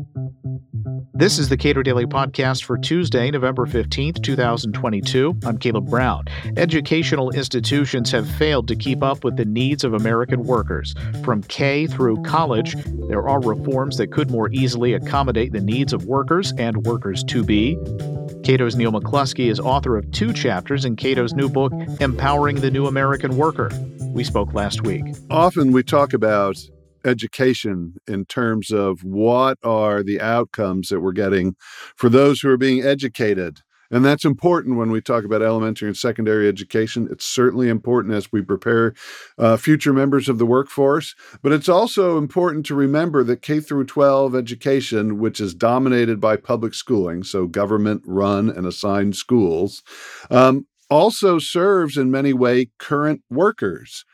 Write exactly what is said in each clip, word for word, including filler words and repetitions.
This is the Cato Daily Podcast for Tuesday, November fifteenth, twenty twenty-two. I'm Caleb Brown. Educational institutions have failed to keep up with the needs of American workers. From K through college, there are reforms that could more easily accommodate the needs of workers and workers-to-be. Cato's Neil McCluskey is author of two chapters in Cato's new book, Empowering the New American Worker. We spoke last week. Often we talk about education in terms of what are the outcomes that we're getting for those who are being educated. And that's important when we talk about elementary and secondary education. It's certainly important as we prepare uh, future members of the workforce. But it's also important to remember that K through twelve education, which is dominated by public schooling, so government-run and assigned schools, um, also serves in many ways current workers.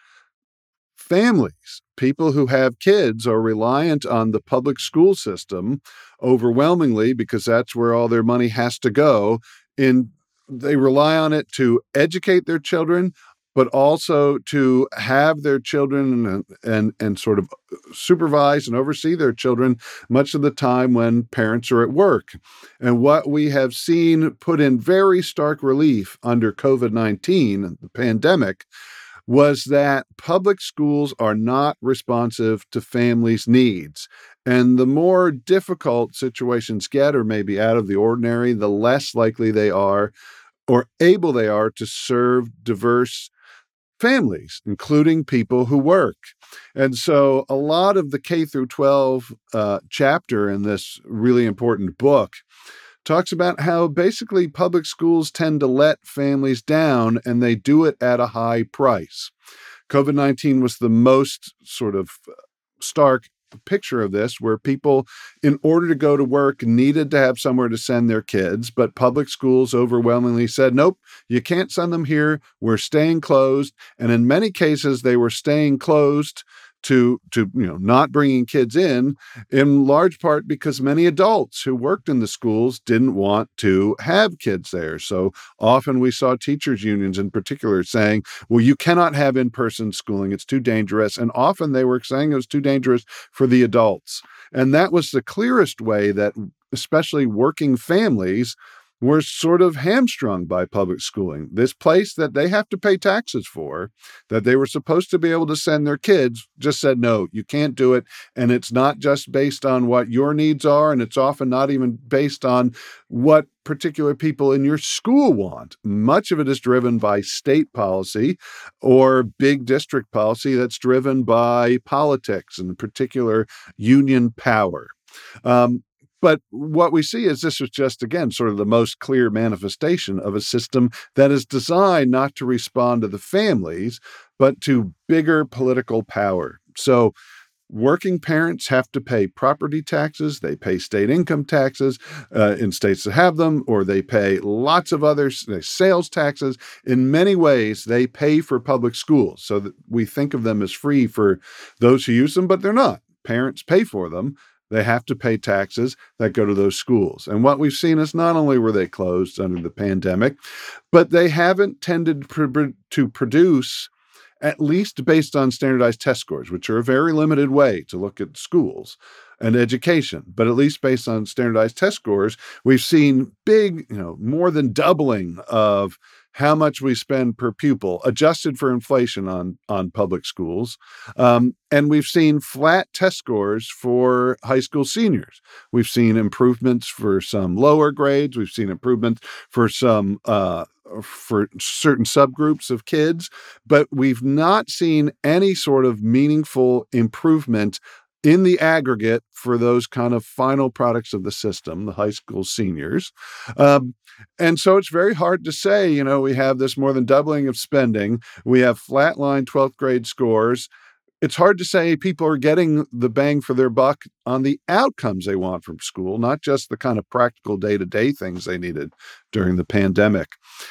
Families, people who have kids, are reliant on the public school system overwhelmingly because that's where all their money has to go. And they rely on it to educate their children, but also to have their children and, and, and sort of supervise and oversee their children much of the time when parents are at work. And what we have seen put in very stark relief under covid nineteen, the pandemic, was that public schools are not responsive to families' needs. And the more difficult situations get, or maybe out of the ordinary, the less likely they are or able they are to serve diverse families, including people who work. And so a lot of the K through twelve uh, chapter in this really important book talks about how basically public schools tend to let families down, and they do it at a high price. covid nineteen was the most sort of stark picture of this, where people, in order to go to work, needed to have somewhere to send their kids, but public schools overwhelmingly said, nope, you can't send them here, we're staying closed. And in many cases, they were staying closed to, to you know, not bringing kids in, in large part because many adults who worked in the schools didn't want to have kids there. So often we saw teachers' unions in particular saying, well, you cannot have in-person schooling, it's too dangerous. And often they were saying it was too dangerous for the adults. And that was the clearest way that especially working families were sort of hamstrung by public schooling. This place that they have to pay taxes for, that they were supposed to be able to send their kids, just said, no, you can't do it. And it's not just based on what your needs are, and it's often not even based on what particular people in your school want. Much of it is driven by state policy or big district policy that's driven by politics, and in particular, union power. Um, But what we see is this was just, again, sort of the most clear manifestation of a system that is designed not to respond to the families, but to bigger political power. So working parents have to pay property taxes, they pay state income taxes uh, in states that have them, or they pay lots of other sales taxes. In many ways, they pay for public schools, so that we think of them as free for those who use them, but they're not. Parents pay for them. They have to pay taxes that go to those schools. And what we've seen is not only were they closed under the pandemic, but they haven't tended to produce, at least based on standardized test scores, which are a very limited way to look at schools and education. But at least based on standardized test scores, we've seen big, you know, more than doubling of how much we spend per pupil, adjusted for inflation on, on public schools. Um, and we've seen flat test scores for high school seniors. We've seen improvements for some lower grades. We've seen improvements for some uh, for certain subgroups of kids, but we've not seen any sort of meaningful improvement in the aggregate for those kind of final products of the system, the high school seniors. Um, and so it's very hard to say, you know, we have this more than doubling of spending. We have flatline twelfth grade scores. It's hard to say people are getting the bang for their buck on the outcomes they want from school, not just the kind of practical day-to-day things they needed during the pandemic.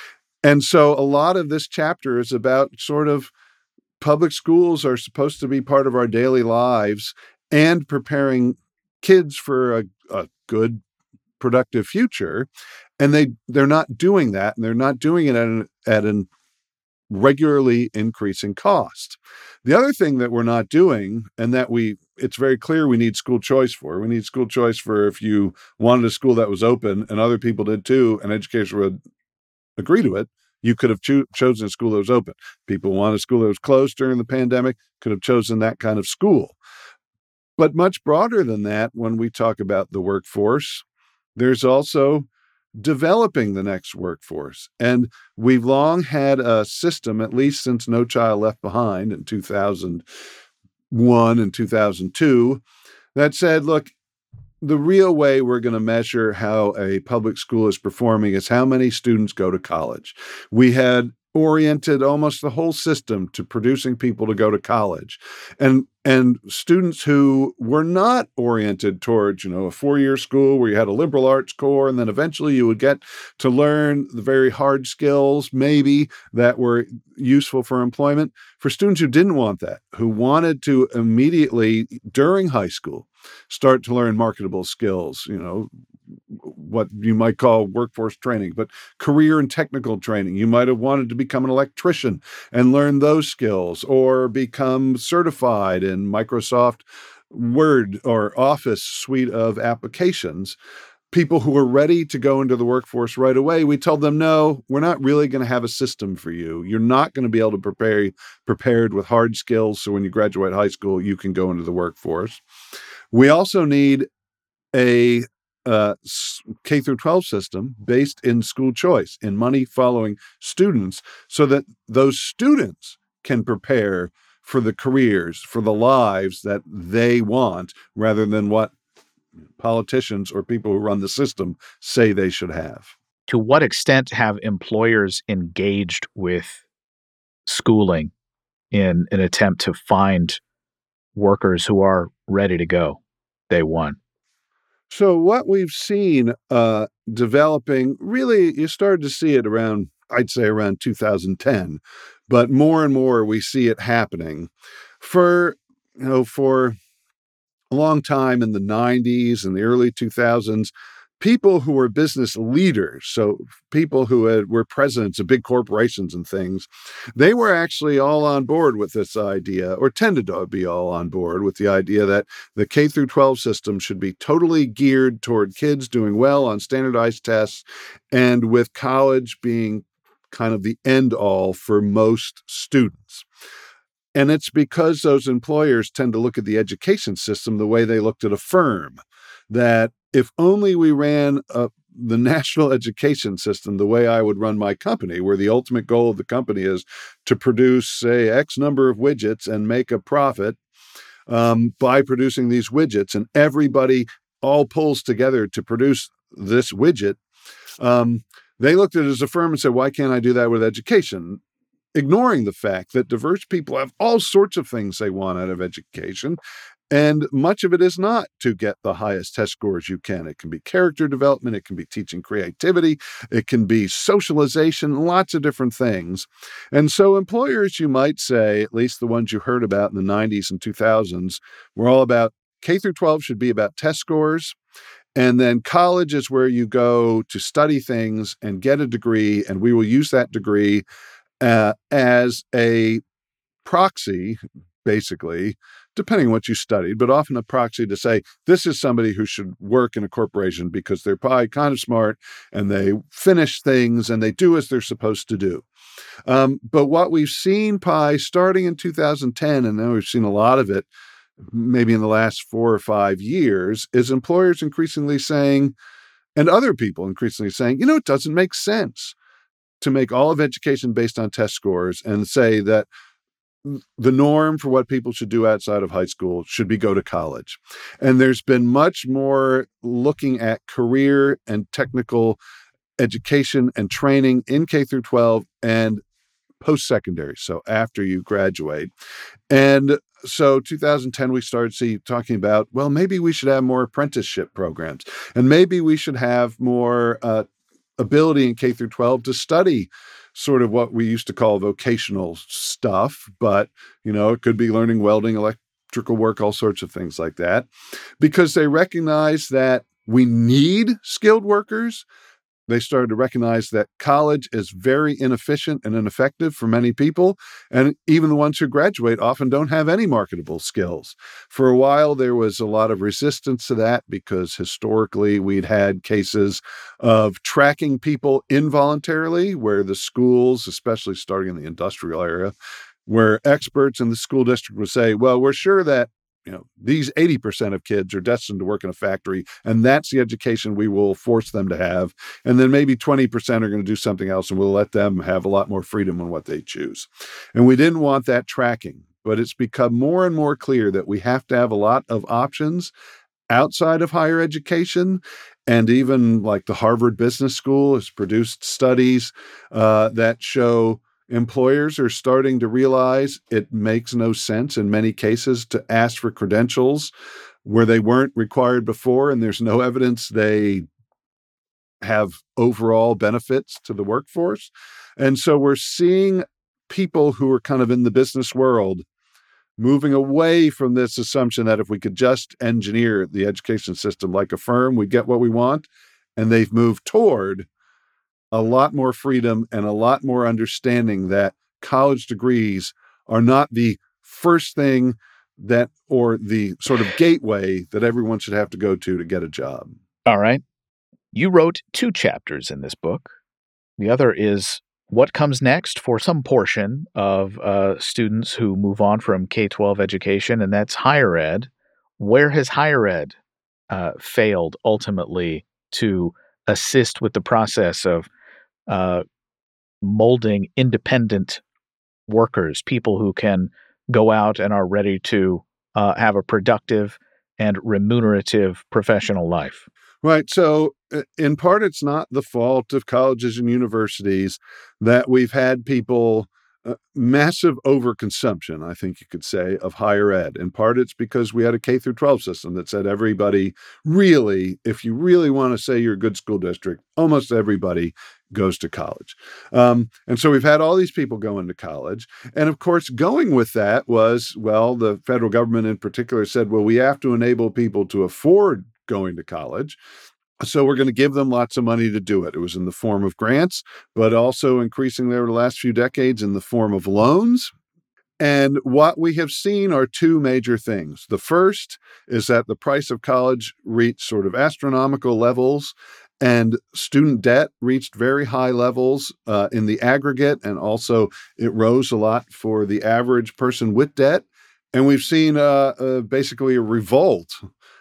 And so a lot of this chapter is about sort of public schools are supposed to be part of our daily lives and preparing kids for a, a good, productive future. And they, they're not doing that, and they're not doing it at an, at an regularly increasing cost. The other thing that we're not doing, and that we it's very clear we need school choice for. We need school choice for if you wanted a school that was open and other people did too, and education would agree to it, you could have cho- chosen a school that was open. People wanted a school that was closed during the pandemic, could have chosen that kind of school. But much broader than that, when we talk about the workforce, there's also developing the next workforce. And we've long had a system, at least since No Child Left Behind in two thousand one and two thousand two, that said, look, the real way we're going to measure how a public school is performing is how many students go to college. We had oriented almost the whole system to producing people to go to college. And and students who were not oriented towards, you know, a four-year school where you had a liberal arts core, and then eventually you would get to learn the very hard skills, maybe, that were useful for employment. For students who didn't want that, who wanted to immediately, during high school, start to learn marketable skills, you know, what you might call workforce training, but career and technical training. You might have wanted to become an electrician and learn those skills, or become certified in Microsoft Word or Office suite of applications. People who were ready to go into the workforce right away, we told them, no, we're not really going to have a system for you. You're not going to be able to prepare prepared with hard skills, so when you graduate high school, you can go into the workforce. We also need a uh, K through twelve system based in school choice, in money following students, so that those students can prepare for the careers, for the lives that they want, rather than what politicians or people who run the system say they should have. To what extent have employers engaged with schooling in an attempt to find workers who are ready to go day one? So what we've seen uh, developing, really, you started to see it around, I'd say around two thousand ten, but more and more we see it happening. For, you know, for a long time in the nineties and the early two thousands, people who were business leaders, so people who had, were presidents of big corporations and things, they were actually all on board with this idea, or tended to be all on board with the idea that the K through twelve system should be totally geared toward kids doing well on standardized tests, and with college being kind of the end all for most students. And it's because those employers tend to look at the education system the way they looked at a firm, that if only we ran a, the national education system the way I would run my company, where the ultimate goal of the company is to produce, say, X number of widgets and make a profit um, by producing these widgets, and everybody all pulls together to produce this widget, um, they looked at it as a firm and said, why can't I do that with education? Ignoring the fact that diverse people have all sorts of things they want out of education. And much of it is not to get the highest test scores you can. It can be character development. It can be teaching creativity. It can be socialization, lots of different things. And so employers, you might say, at least the ones you heard about in the nineties and two thousands, were all about K through twelve should be about test scores. And then college is where you go to study things and get a degree. And we will use that degree uh, as a proxy, basically, depending on what you studied, but often a proxy to say, this is somebody who should work in a corporation because they're probably kind of smart and they finish things and they do as they're supposed to do. Um, but what we've seen, Pi, starting in two thousand ten, and now we've seen a lot of it maybe in the last four or five years, is employers increasingly saying, and other people increasingly saying, you know, it doesn't make sense to make all of education based on test scores and say that the norm for what people should do outside of high school should be go to college. And there's been much more looking at career and technical education and training in K through twelve and post-secondary, so after you graduate. And so two thousand ten, we started see, talking about, well, maybe we should have more apprenticeship programs, and maybe we should have more uh, ability in K through twelve to study sort of what we used to call vocational stuff, but, you know, it could be learning welding, electrical work, all sorts of things like that, because they recognize that we need skilled workers, They started to recognize that college is very inefficient and ineffective for many people. And even the ones who graduate often don't have any marketable skills. For a while, there was a lot of resistance to that because historically we'd had cases of tracking people involuntarily, where the schools, especially starting in the industrial area, where experts in the school district would say, well, we're sure that you know, these eighty percent of kids are destined to work in a factory, and that's the education we will force them to have. And then maybe twenty percent are going to do something else, and we'll let them have a lot more freedom in what they choose. And we didn't want that tracking, but it's become more and more clear that we have to have a lot of options outside of higher education. And even like the Harvard Business School has produced studies uh, that show employers are starting to realize it makes no sense in many cases to ask for credentials where they weren't required before, and there's no evidence they have overall benefits to the workforce. And so we're seeing people who are kind of in the business world moving away from this assumption that if we could just engineer the education system like a firm, we get what we want. And they've moved toward a lot more freedom and a lot more understanding that college degrees are not the first thing that, or the sort of gateway that everyone should have to go to to get a job. All right. You wrote two chapters in this book. The other is what comes next for some portion of uh, students who move on from K twelve education, and that's higher ed. Where has higher ed uh, failed ultimately to assist with the process of uh, molding independent workers, people who can go out and are ready to uh, have a productive and remunerative professional life? Right. So, in part, it's not the fault of colleges and universities that we've had people, uh, massive overconsumption, I think you could say, of higher ed. In part, it's because we had a K through twelve system that said everybody really, if you really want to say you're a good school district, almost everybody goes to college. Um, and so we've had all these people going to college. And of course, going with that was, well, the federal government in particular said, well, we have to enable people to afford going to college. So we're going to give them lots of money to do it. It was in the form of grants, but also increasingly over the last few decades in the form of loans. And what we have seen are two major things. The first is that the price of college reached sort of astronomical levels, and student debt reached very high levels uh, in the aggregate, and also it rose a lot for the average person with debt. And we've seen uh, uh, basically a revolt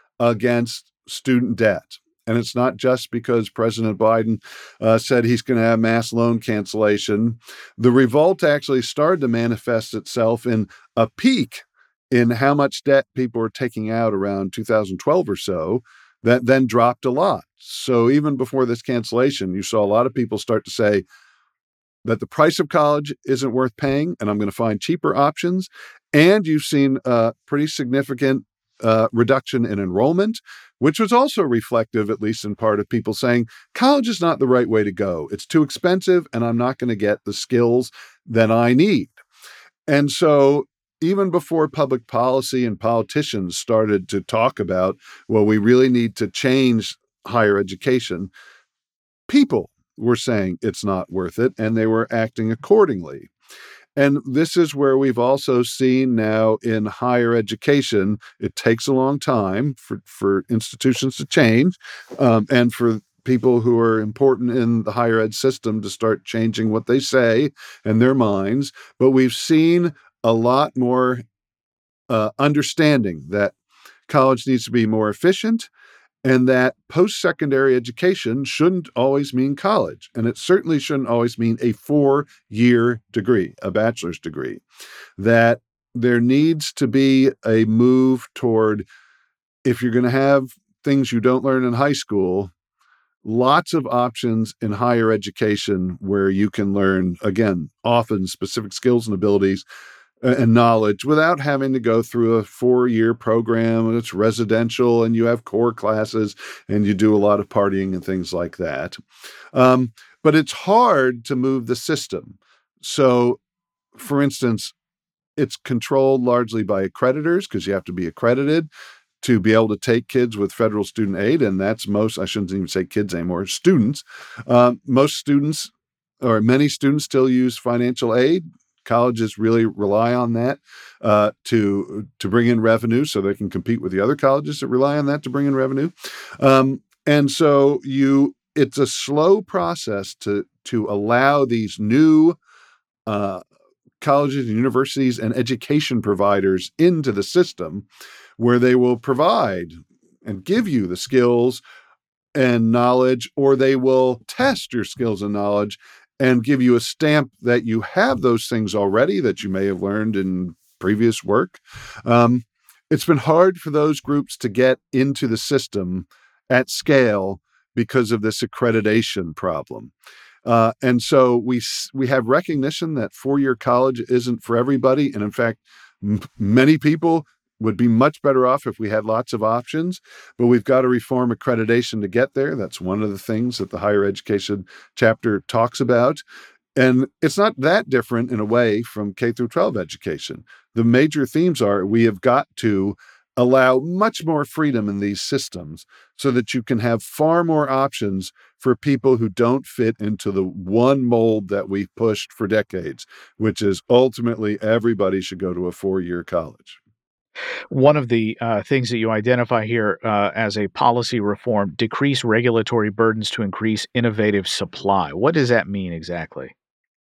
against student debt. And it's not just because President Biden uh, said he's going to have mass loan cancellation. The revolt actually started to manifest itself in a peak in how much debt people were taking out around two thousand twelve or so, that then dropped a lot. So even before this cancellation, you saw a lot of people start to say that the price of college isn't worth paying, and I'm going to find cheaper options. And you've seen a pretty significant uh, reduction in enrollment, which was also reflective, at least in part, of people saying college is not the right way to go. It's too expensive, and I'm not going to get the skills that I need. And so even before public policy and politicians started to talk about, well, we really need to change higher education, people were saying it's not worth it, and they were acting accordingly. And this is where we've also seen now in higher education, it takes a long time for, for institutions to change, um, and for people who are important in the higher ed system to start changing what they say and their minds. But we've seen a lot more uh, understanding that college needs to be more efficient, and that post-secondary education shouldn't always mean college. And it certainly shouldn't always mean a four-year degree, a bachelor's degree. That there needs to be a move toward, if you're going to have things you don't learn in high school, lots of options in higher education where you can learn, again, often specific skills and abilities and knowledge without having to go through a four-year program. It's residential, and you have core classes, and you do a lot of partying and things like that. Um, but it's hard to move the system. So, for instance, it's controlled largely by accreditors because you have to be accredited. to be able to take kids with federal student aid, and that's most, I shouldn't even say kids anymore, students. Um, most students, or many students, still use financial aid. Colleges really rely on that uh, to to bring in revenue so they can compete with the other colleges that rely on that to bring in revenue. Um, and so you, it's a slow process to to allow these new uh, colleges and universities and education providers into the system, where they will provide and give you the skills and knowledge, or they will test your skills and knowledge and give you a stamp that you have those things already that you may have learned in previous work. Um, it's been hard for those groups to get into the system at scale because of this accreditation problem. Uh, and so we we have recognition that four-year college isn't for everybody. And in fact, m- many people would be much better off if we had lots of options, but we've got to reform accreditation to get there. That's one of the things that the higher education chapter talks about. And it's not that different in a way from K through twelve education. The major themes are we have got to allow much more freedom in these systems so that you can have far more options for people who don't fit into the one mold that we've pushed for decades, which is ultimately everybody should go to a four-year college. One of the uh, things that you identify here uh, as a policy reform, decrease regulatory burdens to increase innovative supply. What does that mean exactly?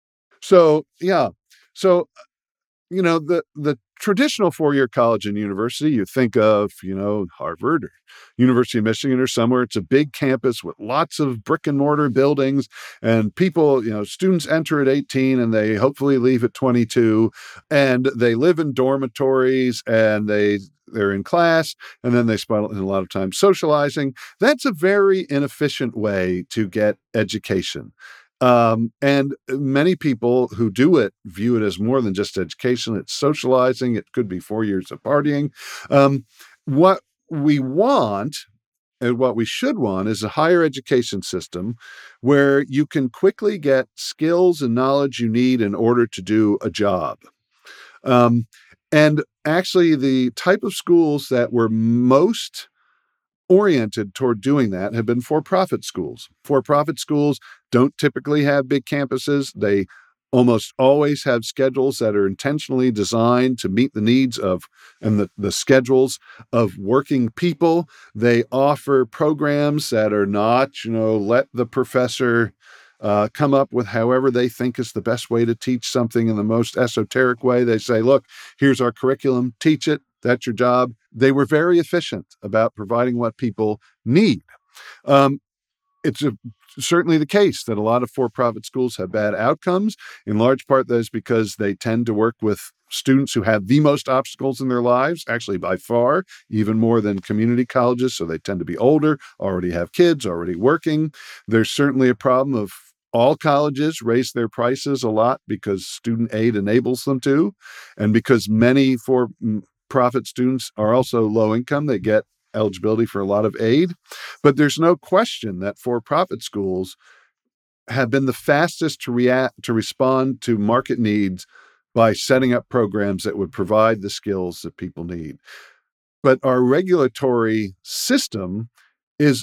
So, yeah. So, you know, the the traditional four-year college and university, you think of, you know, Harvard or University of Michigan or somewhere. It's a big campus with lots of brick and mortar buildings, and people, you know, students enter at eighteen and they hopefully leave at twenty-two, and they live in dormitories, and they they're in class, and then they spend a lot of time socializing. That's a very inefficient way to get education. Um, and many people who do it view it as more than just education. It's socializing. It could be four years of partying. Um, what we want and what we should want is a higher education system where you can quickly get skills and knowledge you need in order to do a job. Um, and actually, the type of schools that were most oriented toward doing that have been for-profit schools. For-profit schools don't typically have big campuses. They almost always have schedules that are intentionally designed to meet the needs of and the, the schedules of working people. They offer programs that are not, you know, let the professor uh, come up with however they think is the best way to teach something in the most esoteric way. They say, look, here's our curriculum, teach it. That's your job. They were very efficient about providing what people need. Um, it's a, certainly the case that a lot of for-profit schools have bad outcomes. In large part, that is because they tend to work with students who have the most obstacles in their lives, actually by far, even more than community colleges. So they tend to be older, already have kids, already working. There's certainly a problem of all colleges raise their prices a lot because student aid enables them to, and because many for profit students are also low income. They get eligibility for a lot of aid. But there's no question that for-profit schools have been the fastest to react to respond to market needs by setting up programs that would provide the skills that people need. But our regulatory system is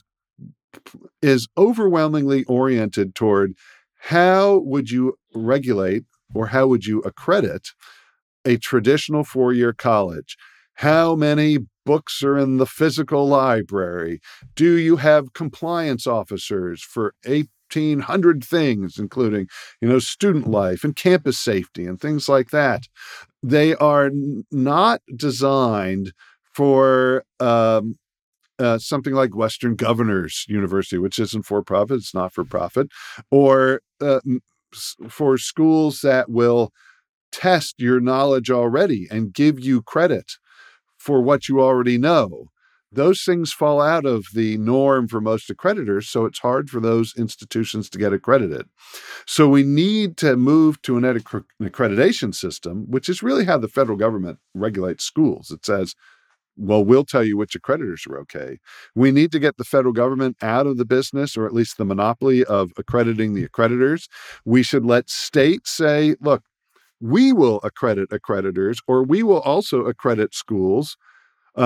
is overwhelmingly oriented toward how would you regulate or how would you accredit a traditional four-year college? How many books are in the physical library? Do you have compliance officers for eighteen hundred things, including, you know, student life and campus safety and things like that? They are n- not designed for um, uh, something like Western Governors University, which isn't for profit, it's not for profit, or uh, for schools that will test your knowledge already and give you credit for what you already know. Those things fall out of the norm for most accreditors, so it's hard for those institutions to get accredited. So we need to move to an, ed- an accreditation system, which is really how the federal government regulates schools. It says, well, we'll tell you which accreditors are okay. We need to get the federal government out of the business, or at least the monopoly of accrediting the accreditors. We should let states say, look, we will accredit accreditors, or we will also accredit schools. Um,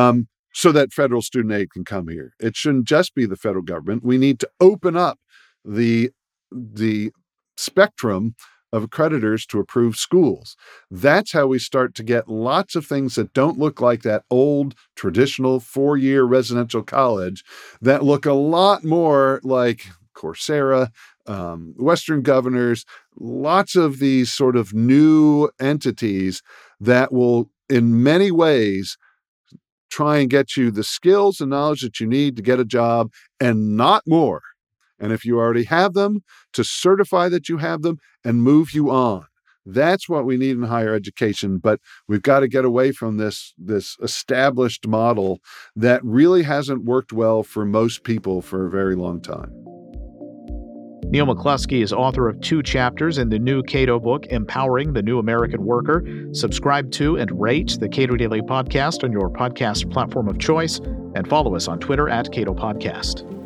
so that federal student aid can come here. It shouldn't just be the federal government. We need to open up the, the spectrum of accreditors to approve schools. That's how we start to get lots of things that don't look like that old traditional four-year residential college, that look a lot more like Coursera, um, Western Governors, lots of these sort of new entities that will, in many ways, try and get you the skills and knowledge that you need to get a job and not more. And if you already have them, to certify that you have them and move you on. That's what we need in higher education. But we've got to get away from this, this established model that really hasn't worked well for most people for a very long time. Neil McCluskey is author of two chapters in the new Cato book, Empowering the New American Worker. Subscribe to and rate the Cato Daily Podcast on your podcast platform of choice, and follow us on Twitter at Cato Podcast.